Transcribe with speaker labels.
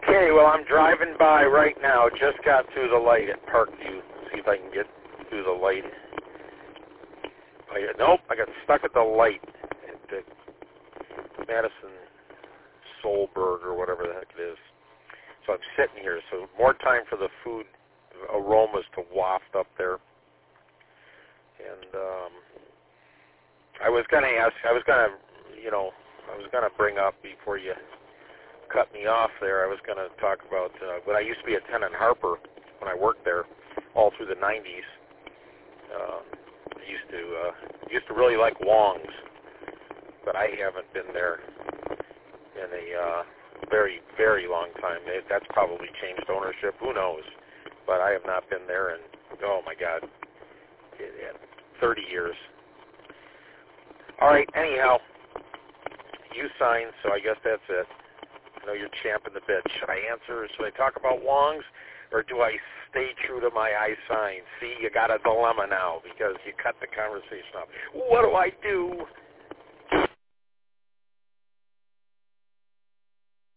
Speaker 1: Okay, well, I'm driving by right now. Just got through the light at Parkview. See if I can get through the light. Nope, I got stuck at the light at the Madison Solberg or whatever the heck it is. So I'm sitting here. So more time for the food aromas to waft up there. And I was going to bring up before you cut me off there, I was going to talk about when I used to be a tenant Harper when I worked there all through the 90s. I used to really like Wong's, but I haven't been there in a very, very long time. That's probably changed ownership. Who knows? But I have not been there in, oh my God, 30 years. All right, anyhow, you signed, so I guess that's it. I know you're champing the bit. Should I answer? Should I talk about Wong's, or do I stay true to my I signed? See, you got a dilemma now because you cut the conversation off. What do I do?